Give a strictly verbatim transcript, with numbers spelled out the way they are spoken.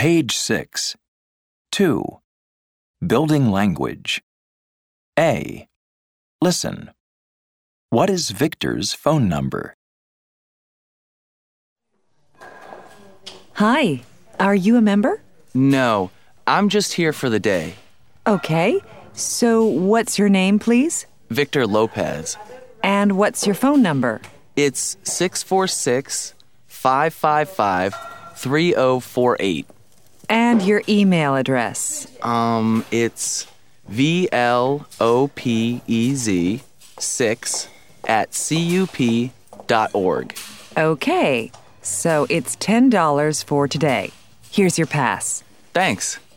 Page six. two. Building language. A. Listen. What is Victor's phone number? Hi, are you a member? No, I'm just here for the day. Okay, so what's your name, please? Victor Lopez. And what's your phone number? It's six four six, five five five, three zero four eight. And your email address? Um, it's V L O P E Z six at C U P dot org. Okay, so it's ten dollars for today. Here's your pass. Thanks.